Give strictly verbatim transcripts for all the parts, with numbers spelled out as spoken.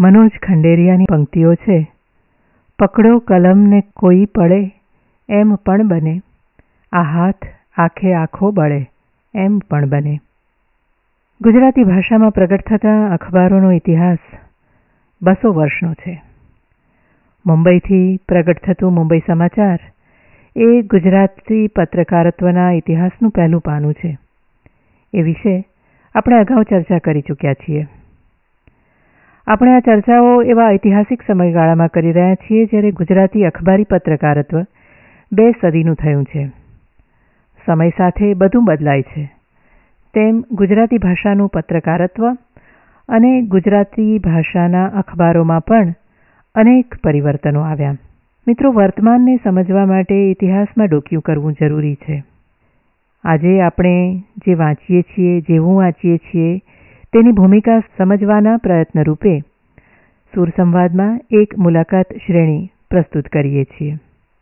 મનોજ ખંડેરિયાની પંક્તિઓ છે. પકડો કલમને કોઈ પડે એમ પણ બને, આ હાથ આખે આખો બળે એમ પણ બને. ગુજરાતી ભાષામાં પ્રગટ થતા અખબારોનો ઇતિહાસ બસો વર્ષનો છે. મુંબઈથી પ્રગટ થતું મુંબઈ સમાચાર એ ગુજરાતી પત્રકારત્વના ઇતિહાસનું પહેલું પાનું છે. એ વિશે આપણે અગાઉ ચર્ચા કરી ચૂક્યા છીએ. આપણે આ ચર્ચાઓ એવા ઐતિહાસિક સમયગાળામાં કરી રહ્યા છીએ જ્યારે ગુજરાતી અખબારી પત્રકારત્વ બે સદીનું થયું છે. સમય સાથે બધું બદલાય છે, તેમ ગુજરાતી ભાષાનું પત્રકારત્વ અને ગુજરાતી ભાષાના અખબારોમાં પણ અનેક પરિવર્તનો આવ્યા. મિત્રો, વર્તમાનને સમજવા માટે ઇતિહાસમાં ડોકિયું કરવું જરૂરી છે. આજે આપણે જે વાંચીએ છીએ, જેવું વાંચીએ છીએ, તેની ભૂમિકા સમજવાના પ્રયત્ન રૂપે સુરસંવાદમાં એક મુલાકાત શ્રેણી પ્રસ્તુત કરીએ છીએ.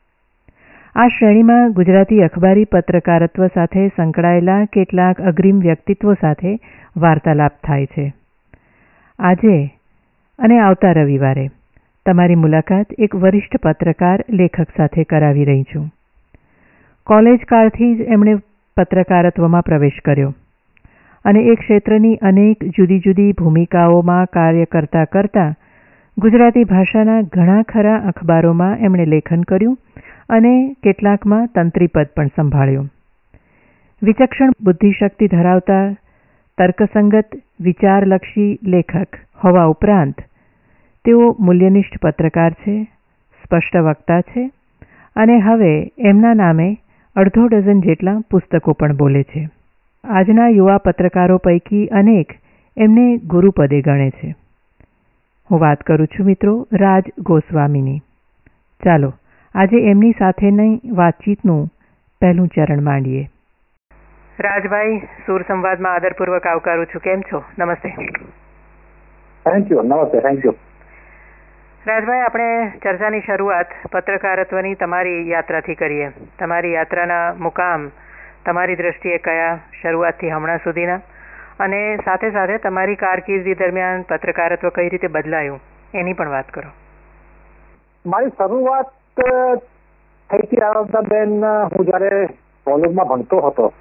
આ શ્રેણીમાં ગુજરાતી અખબારી પત્રકારત્વ સાથે સંકળાયેલા કેટલાક અગ્રીમ વ્યક્તિત્વો સાથે વાર્તાલાપ થાય છે. આજે અને આવતા રવિવારે તમારી મુલાકાત એક વરિષ્ઠ પત્રકાર લેખક સાથે કરાવી રહી છું. કોલેજ કાળથી જ એમણે પત્રકારત્વમાં પ્રવેશ કર્યો અને એ ક્ષેત્રની અનેક જુદી જુદી ભૂમિકાઓમાં કાર્ય કરતા કરતા ગુજરાતી ભાષાના ઘણા ખરા અખબારોમાં એમણે લેખન કર્યું અને કેટલાકમાં તંત્રીપદ પણ સંભાળ્યું. વિચક્ષણ બુદ્ધિશક્તિ ધરાવતા તર્કસંગત વિચારલક્ષી લેખક હોવા ઉપરાંત તેઓ મૂલ્યનિષ્ઠ પત્રકાર છે, સ્પષ્ટ વક્તા છે અને હવે એમના નામે અડધો ડઝન જેટલા પુસ્તકો પણ બોલે છે. આજના યુવા પત્રકારો પૈકી અનેક એમને ગુરુપદે ગણે છે. હું વાત કરું છું મિત્રો રાજ ગોસ્વામીની. ચાલો આજે એમની સાથેની વાતચીતનું પહેલું ચરણ માંડીએ. રાજભાઈ, સુર સંવાદમાં આદરપૂર્વક આવકારું છું. કેમ છો? નમસ્તે. Thank you. નમસ્તે. Thank you. રાજભાઈ, આપણે ચર્ચાની શરૂઆત પત્રકારત્વની તમારી યાત્રાથી કરીએ. તમારી યાત્રાના મુકામ તમારી દ્રષ્ટિએ કયા, શરૂઆતથી હમણાં સુધીના, અને સાથે સાથે તમારી કારકિર્દી દરમિયાન પત્રકારત્વ કઈ રીતે બદલાયું એની પણ વાત કરો. મારી શરૂઆત થઈ હતી આનંદાબેન, હું જયારે કોલેજમાં ભણતો હતો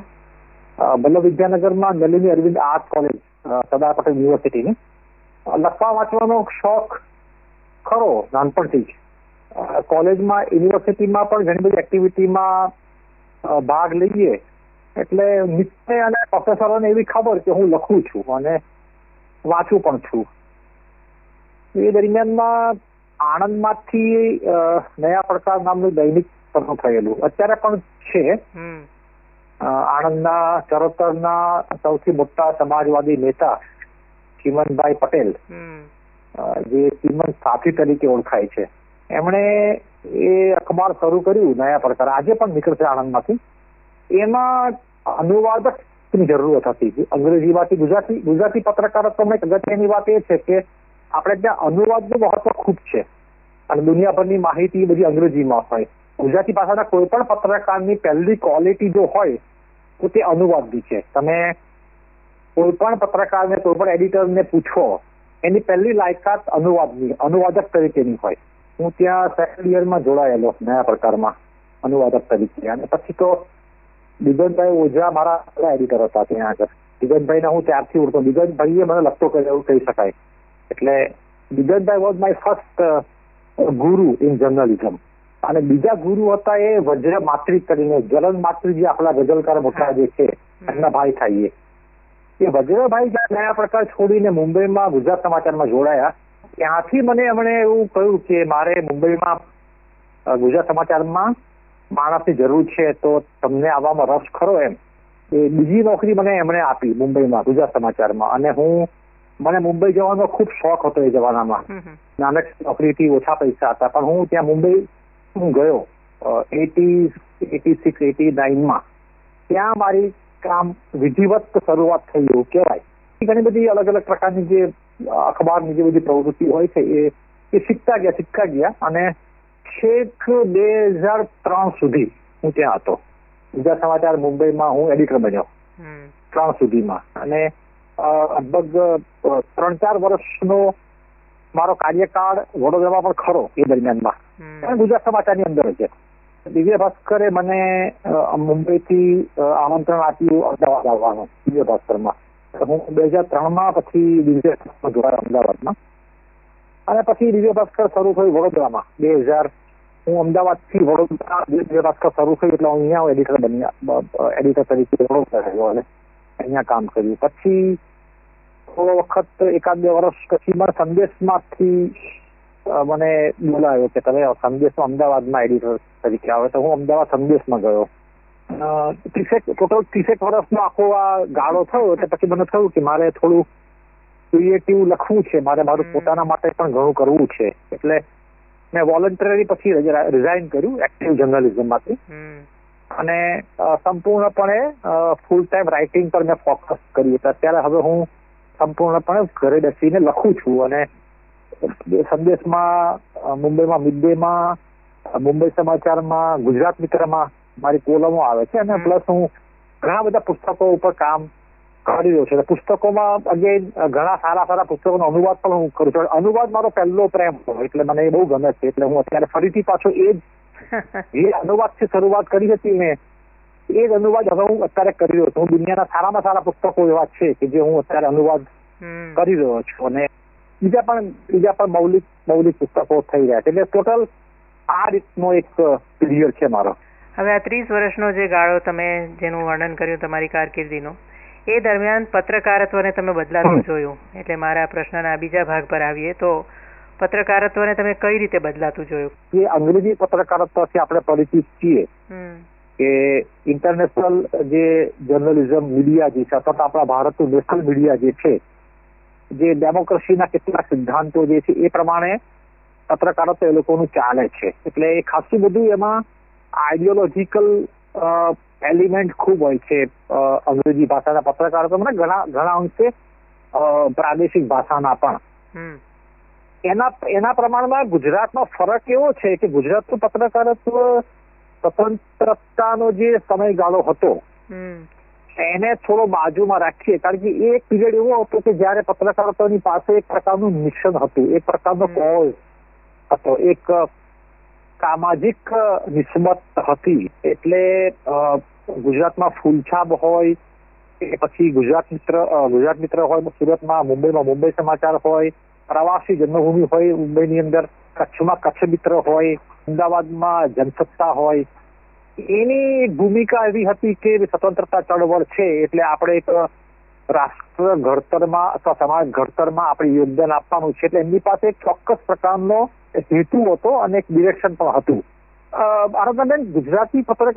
વલ્લભ વિદ્યાનગરમાં નલિની અરવિંદ આર્ટ કોલેજ, સરદાર પટેલ યુનિવર્સિટીની. લખવા વાંચવાનો શોખ ખરો નાનપણથી જ. કોલેજમાં યુનિવર્સિટીમાં પણ ઘણી બધી એક્ટિવિટીમાં ભાગ લઈએ એટલે મિત્ર અને પ્રોફેસરોને એવી ખબર કે હું લખું છું અને વાંચું પણ છું. એ દરમિયાનમાં આણંદમાંથી નયા પડકાર નામનું દૈનિક શરૂ થયેલું, અત્યારે પણ છે. આણંદના ચરોતરના સૌથી મોટા સમાજવાદી નેતા ચીમનભાઈ પટેલ, જે ચીમન સાથી તરીકે ઓળખાય છે, એમણે એ અખબાર શરૂ કર્યું નયા પડકાર. આજે પણ નીકળશે આણંદમાંથી. એમાં અનુવાદકની જરૂરત હતી, અંગ્રેજીમાંથી ગુજરાતી ગુજરાતી પત્રકારત્વમાં એક અગત્યની વાત એ છે કે આપણે ત્યાં અનુવાદનું મહત્વ ખૂબ છે અને દુનિયાભરની માહિતી બધી અંગ્રેજીમાં હોય. ગુજરાતી ભાષાના કોઈ પણ પત્રકારની પહેલી ક્વોલિટી જો હોય તો તે અનુવાદની છે. તમે કોઈ પણ પત્રકારને, કોઈ પણ એડિટરને પૂછો, એની પહેલી લાયકાત અનુવાદની, અનુવાદક તરીકેની હોય. હું ત્યાં સેકન્ડ યરમાં જોડાયેલો નયા પ્રકારમાં અનુવાદક તરીકે, અને પછી તો દિગંતભાઈ ઓઝા મારા એડિટર હતા ત્યાં આગળ. દિગંતભાઈને હું ત્યારથી ઓળખતો. દિગંતભાઈએ મને લખતો કર્યો એવું કહી શકાય. એટલે દિગંતભાઈ was my first guru in journalism. અને બીજા ગુરુ હતા એ વજ્ર માત્રી કરીને, જલન માત્રી જે આપણા ગઝલકાર મોટા જે છે એમના ભાઈ થાય. એ વજ્રભાઈ જ્યાં નયા પ્રકાર છોડીને મુંબઈમાં ગુજરાત સમાચારમાં જોડાયા, ત્યાંથી મને એમણે એવું કહ્યું કે મારે મુંબઈમાં ગુજરાત સમાચારમાં માણસની જરૂર છે, તો તમને આવવામાં રસ ખરો એમ. એ બીજી નોકરી મને એમણે આપી મુંબઈમાં ગુજરાત સમાચારમાં. અને હું મને મુંબઈ જવાનો ખૂબ શોખ હતો એ જમાનામાં. નાનક નોકરીથી ઓછા પૈસા હતા, પણ હું ત્યાં મુંબઈ હું ગયો એટી એટી સિક્સ એટી નાઇનમાં. ત્યાં મારી કામ વિધિવત શરૂઆત થઈ એવું કહેવાય. ઘણી બધી અલગ અલગ પ્રકારની જે અખબારની જે બધી પ્રવૃત્તિ હોય છે એ એ શીખતા ગયા શીખતા ગયા અને છેક બે હજાર ત્રણ સુધી હું ત્યાં હતો. ગુજરાત સમાચાર મુંબઈમાં હું એડિટર બન્યો ત્રણ સુધીમાં. અને લગભગ ત્રણ ચાર વર્ષનો મારો કાર્યકાળ વડોદરામાં પણ ખરો એ દરમિયાનમાં, ગુજરાત સમાચારની અંદર છે. દિવ્ય ભાસ્કરે મને મુંબઈથી આમંત્રણ આપ્યું અમદાવાદ આવવાનું. દિવ્ય ભાસ્કરમાં હું બે હજાર ત્રણ માં પછી દિવ્ય ભાસ્કર જોડાયો અમદાવાદમાં, અને પછી દિવ્ય ભાસ્કર શરૂ થયું વડોદરામાં. બે હજાર હું અમદાવાદ થી વડોદરા દિવ્ય ભાસ્કર શરૂ થયું એટલે હું અહીંયા એડિટર બન્યા, એડિટર તરીકે વડોદરા રહ્યો અને અહીંયા કામ કર્યું. પછી થોડો વખત એકાદ બે વર્ષ પછી મને સંદેશમાંથી મને બોલાયો કે તમે સંદેશમાં અમદાવાદમાં એડિટર તરીકે આવે, તો હું અમદાવાદ સંદેશમાં ગયો. ત્રીસેક ટોટલ ત્રીસેક વર્ષનો આખો આ ગાળો થયો એટલે પછી મને થયું કે મારે થોડું ક્રિએટિવ લખવું છે, મારે મારું પોતાના માટે પણ ઘણું કરવું છે. એટલે મેં વોલન્ટરી પછી રિઝાઇન કર્યું એક્ટિવ જર્નલિઝમમાંથી અને સંપૂર્ણપણે ફૂલ ટાઈમ રાઇટિંગ પર મેં ફોકસ કર્યું. અત્યારે હવે હું સંપૂર્ણપણે ઘરે બેસીને લખું છું અને સંદેશમાં, મુંબઈમાં મિડ ડેમાં, મુંબઈ સમાચારમાં, ગુજરાત મિત્રમાં મારી કોલમો આવે છે અને પ્લસ હું ઘણા બધા પુસ્તકો ઉપર કામ કરી રહ્યો છું. પુસ્તકોમાં અગેન ઘણા સારા સારા પુસ્તકોનો અનુવાદ પણ હું કરું છું. અનુવાદ મારો પહેલો પ્રેમ હતો એટલે મને એ બહુ ગમે છે. એટલે હું અત્યારે ફરીથી પાછો એ જ જે અનુવાદથી શરૂઆત કરી હતી મેં, એ જ અનુવાદ હવે હું અત્યારે કરી રહ્યો છું. હું દુનિયાના સારામાં સારા પુસ્તકો એવા છે કે જે હું અત્યારે અનુવાદ કરી રહ્યો છું અને બીજા પણ બીજા પણ મૌલિક મૌલિક પુસ્તકો થઈ રહ્યા છે. એટલે ટોટલ આ રીતનો એક પીરિયડ છે મારો. હવે આ ત્રીસ વર્ષનો જે ગાળો તમે જેનું વર્ણન કર્યું તમારી કારકિર્દીનો, એ દરમિયાન પત્રકારત્વને તમે બદલાતું જોયું. એટલે મારા પ્રશ્નના બીજા ભાગ પર આવીએ તો પત્રકારત્વને તમે કઈ રીતે બદલાતું જોયું? એ અંગ્રેજી પત્રકારત્વથી આપણે પરિચિત છીએ કે ઇન્ટરનેશનલ જે જર્નલિઝમ મીડિયા જે છે અથવા આપણા ભારતનું નેશનલ મીડિયા જે છે, જે ડેમોક્રેસીના કેટલાક સિદ્ધાંતો જે છે એ પ્રમાણે પત્રકારત્વ એ લોકોનું ચાલે છે. એટલે એ ખાસું બધું એમાં આઈડિયોલોજીકલ એલિમેન્ટ ખૂબ હોય છે અંગ્રેજી ભાષાના પત્રકારત્વમાં, ઘણા ઘણા અંશે પ્રાદેશિક ભાષાના પણ. એના એના પ્રમાણમાં ગુજરાતમાં ફરક એવો છે કે ગુજરાતનું પત્રકારત્વ સ્વતંત્રતાનો જે સમયગાળો હતો એને થોડો બાજુમાં રાખીએ, કારણ કે એ એક પીરિયડ એવો હતો કે જયારે પત્રકારત્વની પાસે એક પ્રકારનું મિશન હતું, એક પ્રકારનો કોઝ હતો, એક સામાજિક નિસ્બત હતી. એટલે ગુજરાતમાં ફૂલછાપ હોય કે પછી ગુજરાત મિત્ર ગુજરાત મિત્ર હોય સુરતમાં, મુંબઈમાં મુંબઈ સમાચાર હોય, પ્રવાસી જન્મભૂમિ હોય મુંબઈની અંદર, કચ્છમાં કચ્છ મિત્ર હોય, અમદાવાદમાં જનસત્તા હોય. એની ભૂમિકા એવી હતી કે સ્વતંત્રતા ચળવળ છે એટલે આપણે એક રાષ્ટ્ર ઘડતરમાં અથવા સમાજ ઘડતરમાં આપણે યોગદાન આપવાનું છે. એટલે એમની પાસે એક ચોક્કસ પ્રકારનો હેતુ હતો અને એક ડિરેક્શન પણ હતું. આરોગ્યબેન, ગુજરાતી પત્ર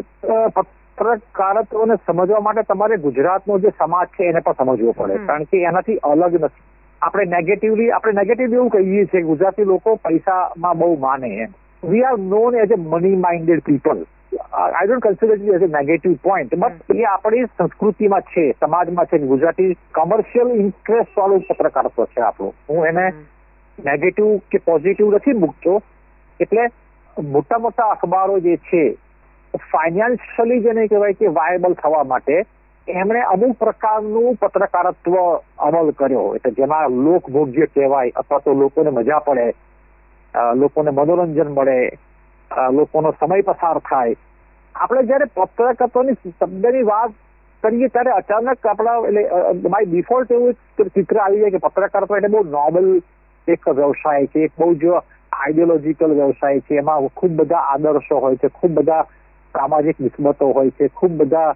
પત્રકારત્વને સમજવા માટે તમારે ગુજરાતનો જે સમાજ છે એને પણ સમજવો પડે, કારણ કે એનાથી અલગ નથી. આપણે નેગેટિવલી આપણે નેગેટિવલી એવું કહીએ છીએ ગુજરાતી લોકો પૈસામાં બહુ માને એમ. We are known as a money minded people. I don't consider it as a negative point, but એ આપણી સંસ્કૃતિમાં છે, સમાજમાં છે. ગુજરાતી કમર્શિયલ ઇન્ટરેસ્ટ વાળું પત્રકારત્વ છે આપણું. હું એને નેગેટિવ કે પોઝિટિવ નથી મૂકતો. એટલે મોટા મોટા અખબારો જે છે ફાઇનાન્શિયલી જેને કહેવાય કે વાયબલ થવા માટે એમણે અમુક પ્રકારનું પત્રકારત્વ અમલ કર્યો, એટલે જેમાં લોકભોગ્ય કહેવાય અથવા તો લોકોને મજા પડે, લોકોને મનોરંજન મળે, લોકોનો સમય પસાર થાય. આપણે જયારે પત્રકારત્વની શબ્દની વાત કરીએ ત્યારે અચાનક આપણા એટલે બાય ડિફોલ્ટ એવું ચિત્ર આવી જાય કે પત્રકારત્વ એટલે બહુ નોબલ એક વ્યવસાય છે, એક બહુ જ આઈડિયોલોજીકલ વ્યવસાય છે. એમાં ખૂબ બધા આદર્શો હોય છે, ખૂબ બધા સામાજિક નિસ્બતો હોય છે, ખૂબ બધા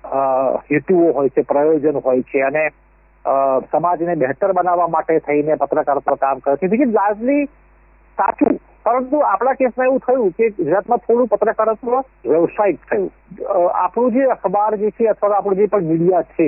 હેતુઓ હોય છે, પ્રયોજન હોય છે અને સમાજને બહેતર બનાવવા માટે થઈને પત્રકારત્વ કામ કરે છે. લાર્જલી સાચું, પરંતુ આપણા કેસમાં એવું થયું કે ગુજરાતમાં થોડું પત્રકારત્વ વ્યવસાયિક થયું. આપણું જે અખબાર જે છે અથવા આપણું જે પણ મીડિયા છે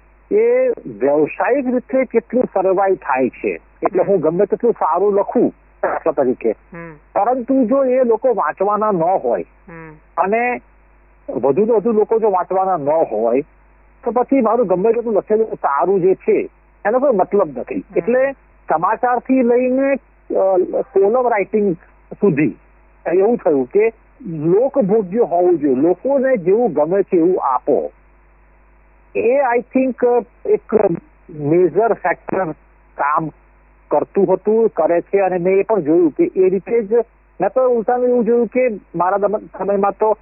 એ વ્યવસાયિક રીતે કેટલું સર્વાઈવ થાય છે. એટલે હું ગમે તેટલું સારું લખું દાખલા તરીકે, પરંતુ જો એ લોકો વાંચવાના ન હોય અને વધુ ને વધુ લોકો જો વાંચવાના ન હોય તો પછી મારું ગમે તેટલું લખેલું સારું જે છે એનો કોઈ મતલબ નથી. એટલે સમાચારથી લઈને કોલમ રાઇટિંગ સુધી એવું થયું કે લોકભોગ્ય હોવું જોઈએ, લોકોને જેવું ગમે છે એવું આપો. એ આઈ થિંક એક મેજર ફેક્ટર કામ કરતું હતું, કરે છે. અને મેં એ પણ જોયું કે એ રીતે જ મેં તો ઉલટાનું એવું જોયું કે મારા સમયમાં તો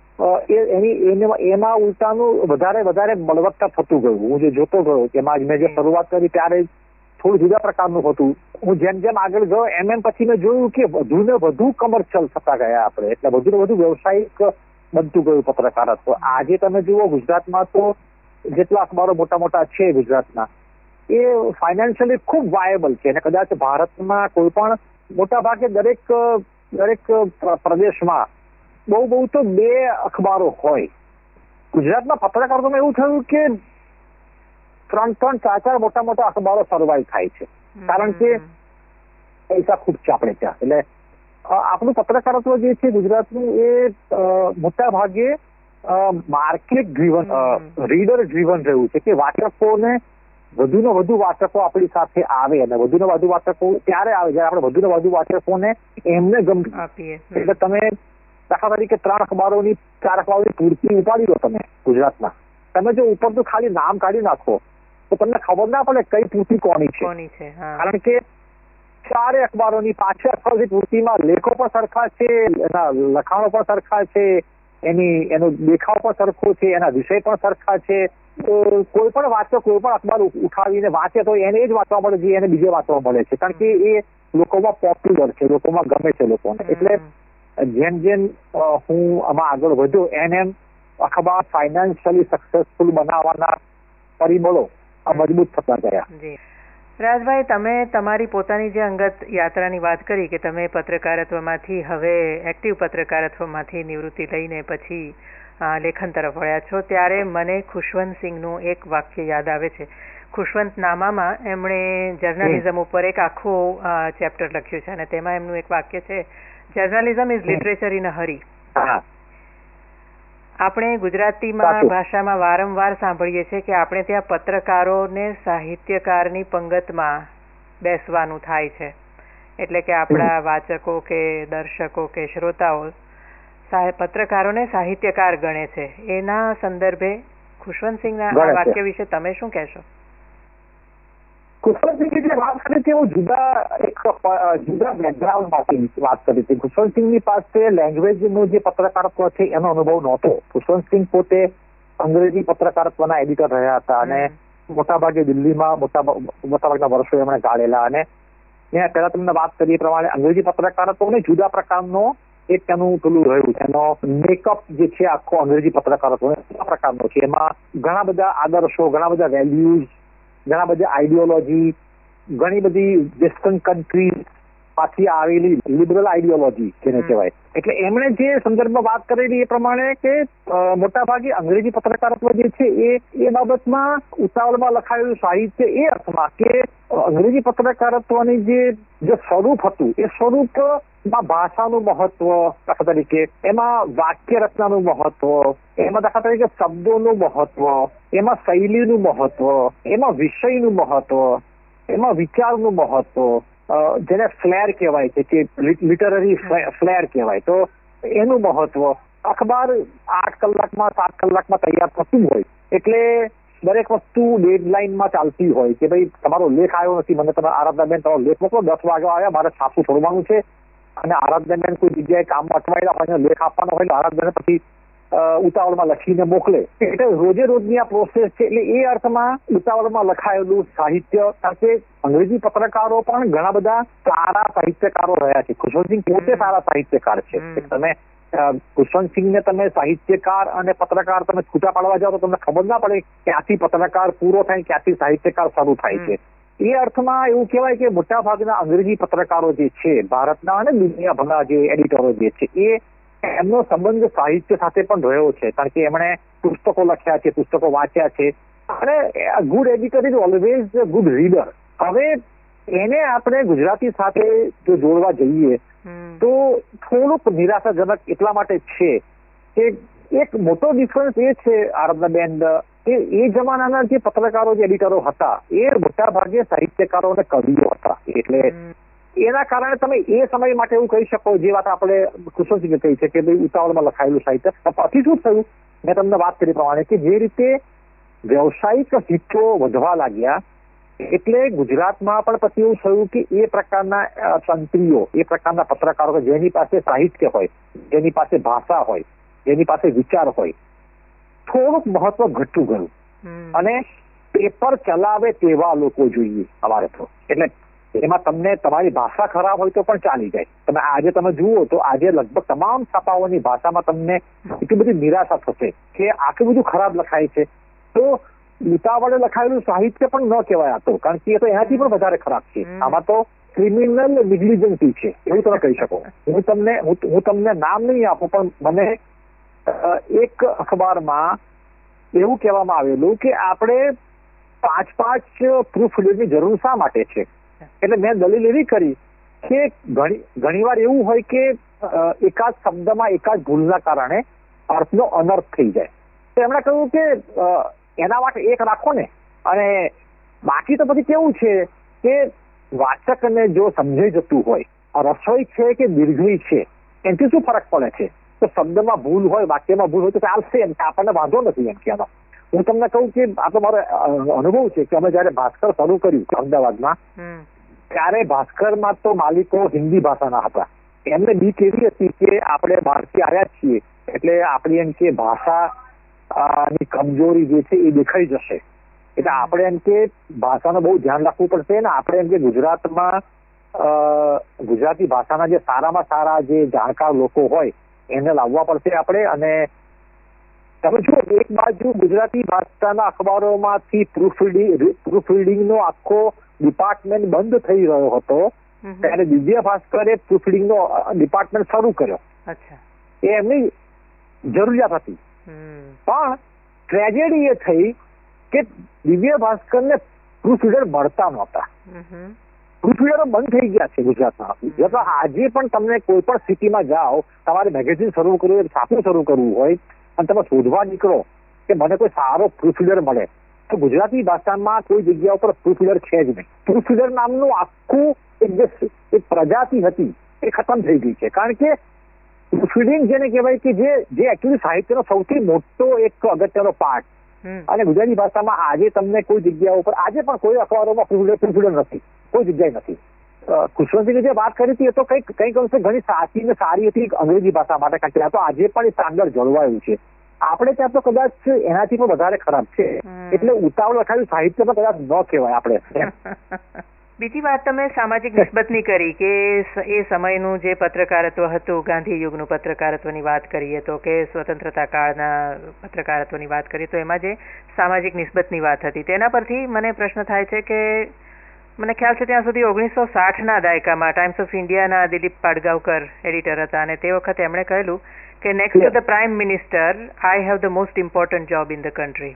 એની એમાં ઉલટાનું વધારે વધારે બળવત્તા થતું ગયું. હું જે જોતો ગયો એમાં મેં જે શરૂઆત કરી ત્યારે થોડું જુદા પ્રકારનું હતું. હું જેમ જેમ આગળ ગયો એમ એમ પછી મેં જોયું કે વધુ ને વધુ કમર્શિયલ થતા ગયા આપણે, એટલે વધુ ને વધુ વ્યવસાયિક બનતું ગયું પત્રકારત્વ. આજે તમે જુઓ ગુજરાતમાં તો જેટલા અખબારો મોટા મોટા છે ગુજરાતના, એ ફાઇનાન્શિયલી ખૂબ વાયેબલ છે. અને કદાચ ભારતમાં કોઈ પણ મોટા ભાગે દરેક દરેક પ્રદેશમાં બહુ બહુ તો બે અખબારો હોય. ગુજરાતમાં પત્રકારોમાં એવું થયું કે ત્રણ ત્રણ ચાર ચાર મોટા મોટા અખબારો સર્વાઈવ થાય છે, કારણ કે પૈસા ખૂબ છે આપણે ત્યાં. એટલે આપણું પત્રકારત્વ જે છે ગુજરાતનું એ મોટા ભાગે માર્કેટ ડ્રીવન, રીડર ડ્રીવન રહ્યું છે કે વાચકોને વધુ ને વધુ વાચકો આપણી સાથે આવે અને વધુ ને વધુ વાચકો ત્યારે આવે જયારે આપણે વધુ ને વધુ વાચકોને એમને ગમતું આપીએ. એટલે તમે દાખલા તરીકે ત્રણ અખબારોની ચાર અખબારોની પૂર્તિ ઉપાડી દો તમે ગુજરાતમાં, તમે જો ઉપર તો ખાલી નામ કાઢી નાખો તો તમને ખબર ના પડે કઈ પૂર્તિ કોની છે. કારણ કે ચારે અખબારોની પાછળ અખબારોની પૂર્તિમાં લેખો પણ સરખા છે, એના લખાણો પણ સરખા છે, એની એનો દેખાવ પણ સરખો છે, એના વિષય પણ સરખા છે. તો કોઈ પણ વાંચો કોઈ પણ અખબાર ઉઠાવીને વાંચે તો એને જ વાંચવા મળે છે, એને બીજે વાંચવા મળે છે, કારણ કે એ લોકોમાં પોપ્યુલર છે, લોકોમાં ગમે છે લોકોને. એટલે જેમ જેમ હું આમાં આગળ વધ્યો એમ એમ અખબાર ફાઇનાન્શિયલી સક્સેસફુલ બનાવવાના પરિબળો મજબૂત થતા ગયા. રાજભાઈ, તમે તમારી પોતાની જે અંગત યાત્રાની વાત કરી કે તમે પત્રકારત્વમાંથી હવે એક્ટિવ પત્રકારત્વમાંથી નિવૃત્તિ લઈને પછી લેખન તરફ વળ્યા છો, ત્યારે મને ખુશવંતસિંહનું એક વાક્ય યાદ આવે છે. ખુશવંતનામામાં એમણે જર્નલિઝમ ઉપર એક આખું ચેપ્ટર લખ્યું છે અને તેમાં એમનું એક વાક્ય છે, journalism is literature in a hurry. આપણે ગુજરાતીમાં ભાષામાં વારંવાર સાંભળીએ છીએ કે આપણે ત્યાં પત્રકારોને સાહિત્યકારની પંગતમાં બેસવાનું થાય છે, એટલે કે આપણા વાચકો કે દર્શકો કે શ્રોતાઓ પત્રકારોને સાહિત્યકાર ગણે છે. એના સંદર્ભે ખુશવંતસિંહના આ વાક્ય વિશે તમે શું કહેશો? ખુશવંતસિંહની જે વાત કરી હતી હું જુદા એક જુદા બેકગ્રાઉન્ડમાંથી વાત કરી હતી. ખુશવંતસિંહની પાસે લેંગ્વેજનું જે પત્રકારત્વ છે એનો અનુભવ નહોતો. ખુશવંતસિંહ પોતે અંગ્રેજી પત્રકારત્વના એડિટર રહ્યા હતા અને મોટાભાગે દિલ્હીમાં મોટા મોટાભાગના વર્ષો એમણે ગાળેલા. અને મેં પહેલા તમને વાત કરી એ પ્રમાણે અંગ્રેજી પત્રકારત્વને જુદા પ્રકારનો એક તેનું પેલું રહ્યું, એનો મેકઅપ જે છે આખો અંગ્રેજી પત્રકારત્વ જુદા પ્રકારનો છે. એમાં ઘણા બધા આદર્શો, ઘણા બધા વેલ્યુઝ, ઘણા બધા આઈડિયોલોજી, ઘણી બધી વેસ્ટર્ન કન્ટ્રી પાછી આવેલી લિબરલ આઈડિયોલોજી જેને કહેવાય. એટલે એમણે જે સંદર્ભમાં વાત કરેલી એ પ્રમાણે કે મોટા ભાગે અંગ્રેજી પત્રકારત્વ જે છે એ એ બાબતમાં ઉતાવળમાં લખાયેલું સાહિત્ય એ અર્થમાં કે અંગ્રેજી પત્રકારત્વની જે જે સ્વરૂપ હતું એ સ્વરૂપમાં ભાષાનું મહત્વ દાખલા તરીકે, એમાં વાક્ય રચનાનું મહત્વ, એમાં દાખલા તરીકે શબ્દોનું મહત્વ, એમાં શૈલીનું મહત્વ, એમાં વિષયનું મહત્વ, એમાં વિચારનું મહત્વ, જેને ફ્લેર કહેવાય છે કે લિટરરી ફ્લેર કહેવાય, તો એનું મહત્વ. અખબાર આઠ કલાકમાં સાત કલાકમાં તૈયાર થતું હોય એટલે દરેક વસ્તુ ડેડલાઇનમાં ચાલતી હોય કે ભાઈ તમારો લેખ આવ્યો નથી, મને તમે આરાધનાબેન તમારો લેખ મોકલો, દસ વાગે આવ્યા, મારે છાપું છોડવાનું છે. અને આરાધનાબેન કોઈ જગ્યાએ કામમાં અટવાયેલા હોય લેખ આપવાનો હોય આરાધનાબેન પછી ઉતાવળમાં લખીને મોકલે. એટલે રોજે રોજની આ પ્રોસેસ છે. એટલે એ અર્થમાં ઉતાવળમાં લખાયેલું સાહિત્ય, કારણ કે અંગ્રેજી પત્રકારો પણ ઘણા બધા સારા સાહિત્યકારો રહ્યા છે. ખુશવંતસિંહ પોતે સારા સાહિત્યકાર છે. તમે ખુશવંતસિંહને તમે સાહિત્યકાર અને પત્રકાર તમે છૂટા પાડવા જાઓ તો તમને ખબર ના પડે ક્યાંથી પત્રકાર પૂરો થાય, ક્યાંથી સાહિત્યકાર શરૂ થાય છે. એ અર્થમાં એવું કહેવાય કે મોટા ભાગના અંગ્રેજી પત્રકારો જે છે ભારતના અને દુનિયાભરના જે એડિટરો જે છે એ એમનો સંબંધ સાહિત્ય સાથે પણ રહ્યો છે, કારણ કે એમણે પુસ્તકો લખ્યા છે, પુસ્તકો વાંચ્યા છે. અને good editor is always good reader. હવે એને આપણે ગુજરાતી સાથે જો જોડવા જઈએ તો થોડુંક નિરાશાજનક એટલા માટે છે કે એક મોટો ડિફરન્સ એ છે આરાધનાબેન કે એ જમાનાના જે પત્રકારો જે એડિટરો હતા એ મોટા ભાગે સાહિત્યકારો અને કવિઓ હતા. એટલે એના કારણે તમે એ સમય માટે એવું કહી શકો, જે વાત આપણે ખુશવંતસિંહે કહી છે કે ભાઈ ઉતાવળમાં લખાયેલું સાહિત્ય. પછી શું થયું, મેં તમને વાત કરી પ્રમાણે કે જે રીતે વ્યવસાયિક હિતો વધવા લાગ્યા એટલે ગુજરાતમાં પણ પછી એવું થયું કે એ પ્રકારના તંત્રીઓ, એ પ્રકારના પત્રકારો જેની પાસે સાહિત્ય હોય, જેની પાસે ભાષા હોય, જેની પાસે વિચાર હોય, થોડુંક મહત્વ ઘટતું ગયું. અને પેપર ચલાવે તેવા લોકો જોઈએ અમારે તો. એટલે એમાં તમને તમારી ભાષા ખરાબ હોય તો પણ ચાલી જાય. તમે આજે તમે જુઓ તો આજે લગભગ તમામ છાપાઓની ભાષામાં તમને એટલી બધી નિરાશા થશે કે આટલું બધું ખરાબ લખાય છે. તો ઉતાવળે લખાયેલું સાહિત્ય પણ ન કહેવાય આ તો, કારણ કે એ તો એનાથી પણ વધારે ખરાબ છે. આમાં તો ક્રિમિનલ નેગ્લિજન્સી છે એવું તમે કહી શકો. હું તમને હું તમને નામ નહીં આપું, પણ મને એક અખબારમાં એવું કહેવામાં આવેલું કે આપણે પાંચ પાંચ પ્રૂફ રીડરની જરૂર શા માટે છે. એટલે મેં દલીલ એવી કરી કે ઘણી ઘણી વાર એવું હોય કે એકાદ શબ્દમાં એકાદ ભૂલના કારણે અર્થનો અનર્થ થઈ જાય. તો એમણે કહ્યું કે એના માટે એક રાખો ને, અને બાકી તો પછી કેવું છે કે વાચકને જો સમજાઈ જતું હોય, રસોઈ છે કે દીર્ઘઈ છે એનાથી શું ફરક પડે છે. તો શબ્દમાં ભૂલ હોય, વાક્યમાં ભૂલ હોય તો ચાલશે, એમ આપણને વાંધો નથી એમ કહેવાનો. હું તમને કહું કે આ તો મારો અનુભવ છે કે અમે જયારે ભાસ્કર શરૂ કર્યું અમદાવાદમાં, ત્યારે ભાસ્કરમાં તો માલિકો હિન્દી ભાષાના હતા. એમને બીક એવી હતી કે આપણે બહારથી આવ્યા છીએ એટલે આપણી એમ કે ભાષા ની કમજોરી જે છે એ દેખાઈ જશે, એટલે આપણે એમ કે ભાષાનું બહુ ધ્યાન રાખવું પડશે ને આપણે એમ કે ગુજરાતમાં ગુજરાતી ભાષાના જે સારામાં સારા જે જાણકાર લોકો હોય એને લાવવા પડશે આપણે. અને તમે જુઓ, એક બાજુ ગુજરાતી ભાષાના અખબારોમાંથી પ્રૂફ રીડિંગ પ્રૂફ રીડિંગનો આખો ડિપાર્ટમેન્ટ બંધ થઈ રહ્યો હતો, ત્યારે દિવ્ય ભાસ્કરે પ્રૂફ રીડિંગનો ડિપાર્ટમેન્ટ શરૂ કર્યો. એ એમની જરૂરિયાત હતી. પણ ટ્રેજેડી એ થઈ કે દિવ્ય ભાસ્કરને પ્રૂફ રીડર મળતા નહોતા. પ્રૂફ રીડરો બંધ થઈ ગયા છે ગુજરાતમાં. આજે પણ તમને કોઈ પણ સિટીમાં જાઓ, તમારે મેગેઝિન શરૂ કરવું હોય, છાપું શરૂ કરવું હોય અને તમે શોધવા નીકળો કે મને કોઈ સારો પ્રૂફ રીડર મળે, તો ગુજરાતી ભાષામાં કોઈ જગ્યા ઉપર પ્રૂફ રીડર છે જ નહીં. પ્રૂફ રીડર નામનું આખું એક જે એક પ્રજાતિ હતી એ ખતમ થઈ ગઈ છે. કારણ કે પ્રૂફરીડિંગ જેને કહેવાય કે જે જે એકચ્યુઅલી સાહિત્યનો સૌથી મોટો એક અગત્યનો પાર્ટ, અને ગુજરાતી ભાષામાં આજે તમને કોઈ જગ્યા ઉપર આજે પણ કોઈ અખબારોમાં પ્રૂફરીડર નથી, કોઈ જગ્યાએ નથી. ખુશવંતની જે વાત કરી હતી એ તો કંઈક કંઈક અંશે ઘણી સાચી ને સારી હતી અંગ્રેજી ભાષા માટે, કારણ કે તો આજે પણ એ સ્ટાન્ડર્ડ જળવાયું છે. આપણે ત્યાં તો કદાચ એનાથી પણ વધારે ખરાબ છે. એટલે ઉતાવળ લખાયું સાહિત્ય પણ કદાચ ન કહેવાય આપણે. બીજી વાત તમે સામાજિક નિસ્બતની કરી કે એ સમયનું જે પત્રકારત્વ હતું, ગાંધી યુગનું પત્રકારત્વની વાત કરીએ તો કે સ્વતંત્રતા કાળના પત્રકારત્વની વાત કરીએ તો એમાં જે સામાજિક નિસ્બતની વાત હતી તેના પરથી મને પ્રશ્ન થાય છે કે મને ખ્યાલ છે ત્યાં સુધી ઓગણીસો સાઠના દાયકામાં ટાઈમ્સ ઓફ ઇન્ડિયાના દિલીપ પાડગાવકર એડિટર હતા, અને તે વખતે એમણે કહેલું કે next to the prime minister I have the most important job in the country.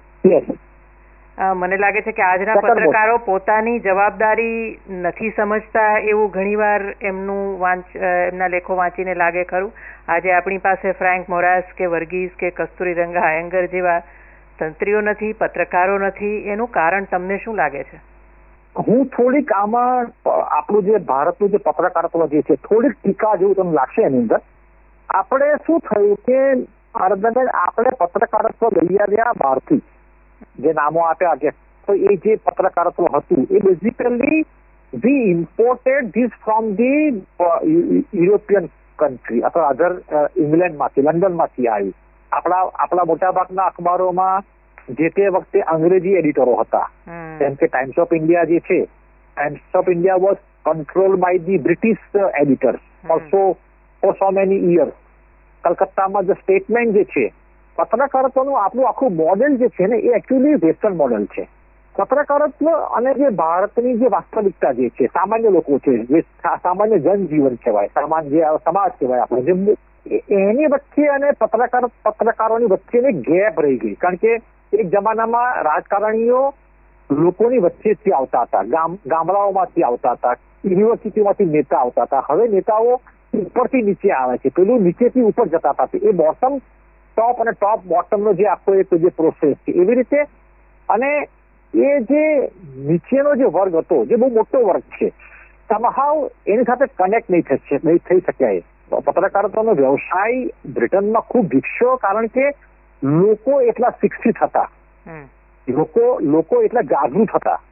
મને લાગે છે કે આજના પત્રકારો પોતાની જવાબદારી નથી સમજતા એવું ઘણીવાર એમનું વાંચ એમના લેખો વાંચીને લાગે ખરું. આજે આપણી પાસે ફ્રેન્ક મોરાસ કે વર્ગીસ કે કસ્તુરીરંગા આયંગર જેવા તંત્રીઓ નથી, પત્રકારો નથી. એનું કારણ તમને શું લાગે છે? હું થોડીક આમાં આપણું જે ભારતનું જે પત્રકારત્વ જે છે થોડીક ટીકા જેવું તમને લાગશે એની અંદર. આપણે શું થયું કે આપણે પત્રકારત્વ લઈ આવ્યા બહારથી, જે નામો આપ્યા કે તો એ જે પત્રકારત્વ હતું એ basically we imported this from the European country અથવા અધર ઇંગ્લેન્ડમાંથી, લંડનમાંથી આવ્યું. આપણા આપણા મોટાભાગના અખબારોમાં જે તે વખતે અંગ્રેજી એડિટરો હતા, જેમ કે ટાઈમ્સ ઓફ ઇન્ડિયા જે છે, Times of India was control by the British editors also for so many years. કલકત્તામાં જે સ્ટેટમેન્ટ જે છે, પત્રકારત્વનું આપણું આખું મોડેલ જે છે ને એ એકચ્યુઅલી વેસ્ટર્ન મોડેલ છે. પત્રકારત્વ અને જે ભારતની જે વાસ્તવિકતા જે છે, સામાન્ય લોકો છે, જે સામાન્ય જનજીવન કહેવાય, સામાન્ય સમાજ કહેવાય આપણે, જે એની વચ્ચે અને પત્રકાર પત્રકારોની વચ્ચેની ગેપ રહી ગઈ. કારણ કે એક જમાનામાં રાજકારણીઓ લોકોની વચ્ચેથી આવતા હતા, ગામ ગામડાઓમાંથી આવતા હતા, યુનિવર્સિટીમાંથી નેતા આવતા હતા. હવે નેતાઓ ઉપરથી નીચે આવે છે, પેલું નીચેથી ઉપર જતા હતા. એ બોટમ ટોપ અને ટોપ બોટમનો જે આખો એક જે પ્રોસેસ છે એવી રીતે. અને એ જે નીચેનો જે વર્ગ હતો, જે બહુ મોટો વર્ગ છે, સમહાવ એની સાથે કનેક્ટ નહીં થશે નહીં થઈ શક્યા. એ પત્રકારત્વનો વ્યવસાય બ્રિટનમાં ખૂબ વિકસ્યો, કારણ કે લોકો એટલા શિક્ષિત હતા, લોકો લોકો એટલા જાગૃત હતા.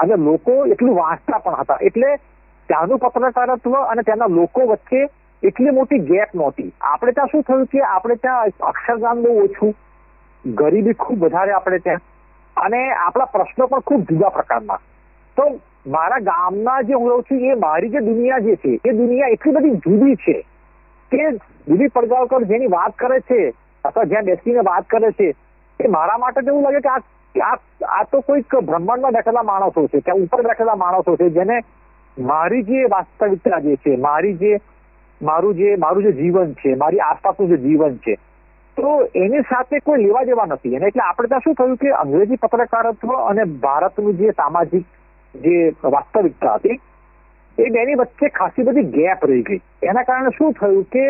અને લોકો એટલું વાંચતા પણ હતા. એટલે ત્યાંનું પત્રકારત્વ અને ત્યાંના લોકો વચ્ચે એટલી મોટી ગેપ નહોતી. આપણે ત્યાં શું થયું કે આપણે ત્યાં અક્ષરદાન બહુ ઓછું, ગરીબી ખૂબ વધારે આપણે ત્યાં, અને આપણા પ્રશ્નો પણ ખૂબ જુદા પ્રકારના. તો મારા ગામના જે હું રહું છું એ મારી જે દુનિયા જે છે એ દુનિયા એટલી બધી જુદી છે કે દિલીપ પડગાંવકર જેની વાત કરે છે અથવા જ્યાં બેસીને વાત કરે છે એ મારા માટે એવું લાગે કે આ આ તો કોઈક બ્રહ્માંડમાં બેઠેલા માણસો છે, ત્યાં ઉપર બેઠેલા માણસો છે જેને મારી જે વાસ્તવિકતા જે છે, મારી જે મારું જે મારું જે જીવન છે, મારી આસપાસનું જે જીવન છે, તો એની સાથે કોઈ લેવા દેવા નથી. અને એટલે આપણે ત્યાં શું થયું કે અંગ્રેજી પત્રકારત્વ અને ભારતનું જે સામાજિક જે વાસ્તવિકતા હતી એ બેની વચ્ચે ખાસી બધી ગેપ રહી ગઈ. એના કારણે શું થયું કે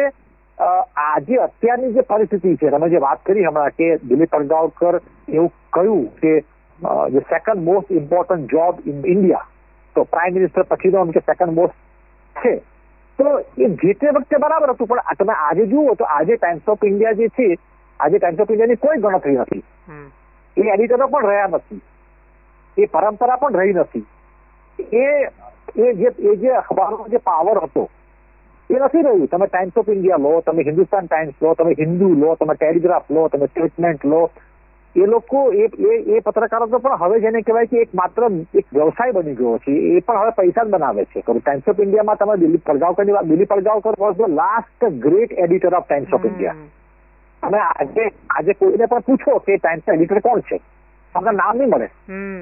આજે અત્યારની જે પરિસ્થિતિ છે, તમે જે વાત કરી હમણાં કે દિલીપ પડગાંવકર એવું કહ્યું કે જે second most important job in India, તો પ્રાઇમ મિનિસ્ટર પછીનો એમ કે સેકન્ડ મોસ્ટ છે, તો એ જે તે વખતે બરાબર હતું. પણ તમે આજે જુઓ તો આજે ટાઈમ્સ ઓફ ઇન્ડિયા જે છે, આજે ટાઈમ્સ ઓફ ઇન્ડિયાની કોઈ ગણતરી નથી, એ એડિટરો પણ રહ્યા નથી, એ પરંપરા પણ રહી નથી, એ એ જે એ જે અખબારનો જે પાવર હતો એ નથી રહ્યું. તમે ટાઈમ્સ ઓફ ઇન્ડિયા લો, તમે હિન્દુસ્તાન ટાઈમ્સ લો, તમે હિન્દુ લો, તમે ટેલિગ્રાફ લો, તમે સ્ટેટમેન્ટ લો, એ લોકો એ એ પત્રકારો પણ હવે જેને કહેવાય કે એક માત્ર એક વ્યવસાય બની ગયો છે, એ પણ હવે પૈસા જ બનાવે છે. ટાઈમ્સ ઓફ ઇન્ડિયામાં તમે દિલીપ પડગાંવકરની વાત, Dilip Padgaonkar was the last great editor of Times of India. અને આજે આજે કોઈને પણ પૂછો કે ટાઈમ્સ એડિટર કોણ છે, તમને નામ નહીં મળે,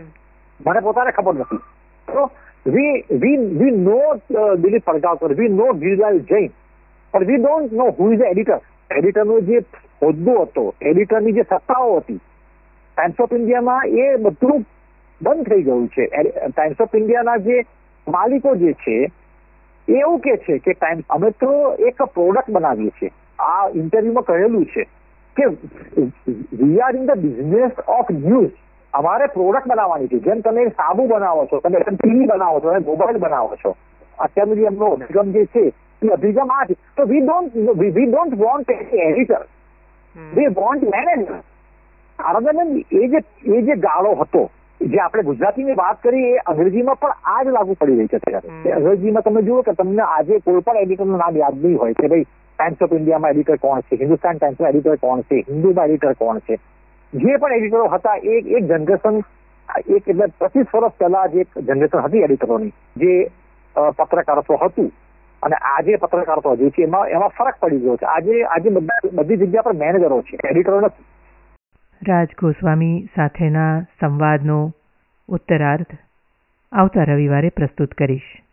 મને પોતાને ખબર નથી. તો we we we know uh, Dilip Padgaonkar, we know Giriraj Jain, but we don't know who is the editor. એડિટરનો જે હોદ્દો હતો, એડિટરની જે સત્તાઓ હતી ટાઈમ્સ ઓફ ઇન્ડિયામાં, એ બધું બંધ થઈ ગયું છે. ટાઈમ્સ ઓફ ઇન્ડિયાના જે માલિકો જે છે એ એવું કે છે કે ટાઈમ્સ અમે તો એક પ્રોડક્ટ બનાવીએ છીએ. આ ઇન્ટરવ્યુમાં કહેલું છે કે we are in the business of news. અમારે પ્રોડક્ટ બનાવવાની છે. જેમ તમે સાબુ બનાવો છો, તમે ટીવી બનાવો છો, મોબાઈલ બનાવો છો, અત્યારનું જે એમનો અભિગમ જે છે એ અભિગમ આ છે. તો we don't we don't want editor, we want manager. એ જે એ જે ગાળો હતો, જે આપણે ગુજરાતીની વાત કરી, એ અંગ્રેજીમાં પણ આ જ લાગુ પડી રહી છે અત્યારે. અંગ્રેજીમાં તમે જુઓ કે તમને આજે કોઈ પણ એડિટરનું નામ યાદ નહીં હોય કે ભાઈ ટાઈમ્સ ઓફ ઇન્ડિયામાં એડિટર કોણ છે, હિન્દુસ્તાન ટાઈમ્સમાં એડિટર કોણ છે, હિન્દુમાં એડિટર કોણ છે. જે પણ એડિટરો હતા એ એક જનરેશન, એક એટલે પચીસ વર્ષ પહેલા જે એક જનરેશન હતી એડિટરોની, જે પત્રકારત્વ હતું, અને આજે પત્રકારત્વ જે છે એમાં એમાં ફરક પડી ગયો છે. આજે આજે બધી જગ્યા પર મેનેજરો છે, એડિટરો નથી. રાજ ગોસ્વામી સાથેના સંવાદનો ઉત્તરાર્ધ આવતા રવિવારે પ્રસ્તુત કરીશ.